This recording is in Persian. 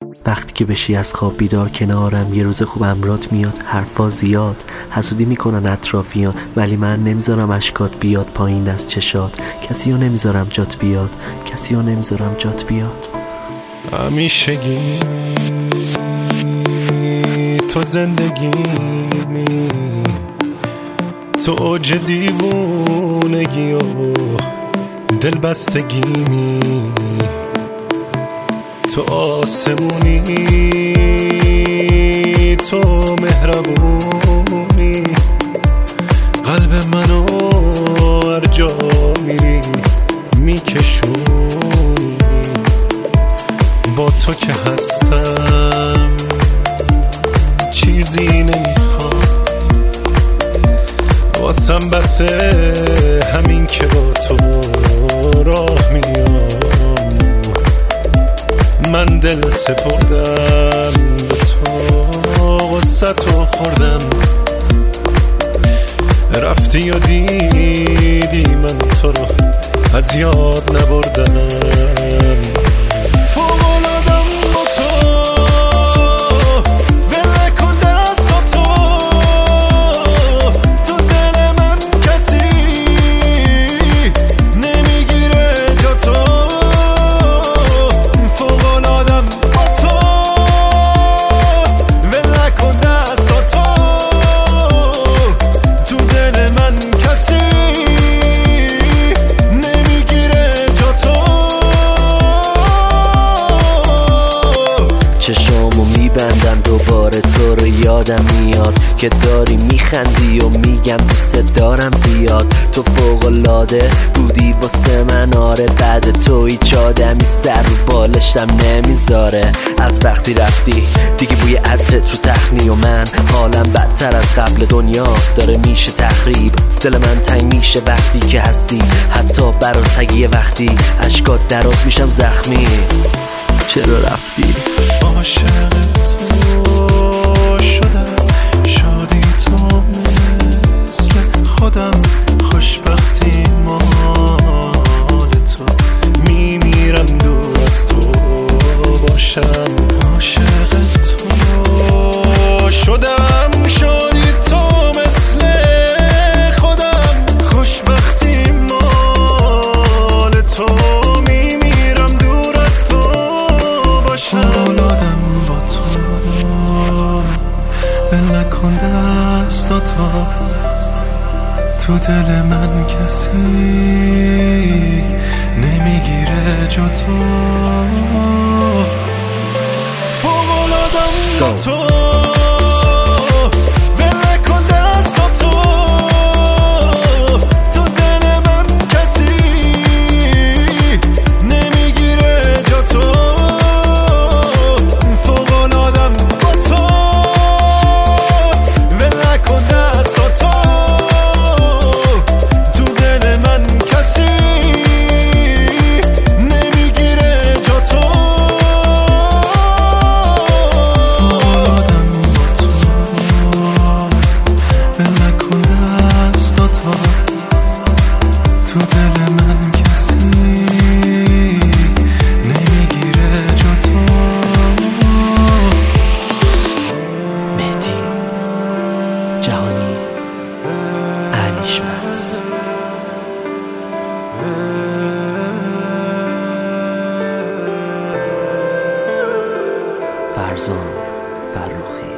وقتی که بشی از خواب بیدار کنارم، یه روز خوب امرات میاد، حرفا زیاد، حسودی میکنن اطرافیان، ولی من نمیذارم اشکات بیاد پایین از چشات. کسی ها نمیذارم جات بیاد، کسی ها نمیذارم جات بیاد. همیشگی تو زندگیمی، تو اوج دیوونگی و دلبستگیمی، تو آسمونی، تو مهربونی، قلب منو هر جا میری میکشونی. با تو که هستم چیزی نمیخوام، واسم بسه همین که با تو راه میام. من دل سپردم به تو، غصتو خوردم، رفتی و دیدی من تو رو از یاد نبردم. چشامو میبندم دوباره تو رو یادم میاد که داری میخندی و میگم دوست دارم زیاد. تو فوق‌العاده بودی واسه من، آره بعد تو هیچ آدمی سر رو بالشم نمیذاره. از وقتی رفتی دیگه بوی عطرت رو تخنی و من حالم بدتر از قبل دنیا داره میشه تخریب. دل من تنگ میشه وقتی که هستی، حتی برات تگیه وقتی اشکات درات میشم زخمی. چرا رفتی؟ عاشق تو شدم، شادی تو مثل خودم، خوشبختی مال تو، میمیرم دور از تو باشم. عاشق تو شدم، شادی تو مثل خودم، خوشبختی مال تو، میمیرم دور از تو باشم. اولادم با تو بل نکن دستاتو، تو دل من کسی نمیگیره جا تو. فوق‌العاده‌ام با تو تو دل من کسی نمیگیره جا تو. مهدی جهانی علیشمس. فرزان فرخی.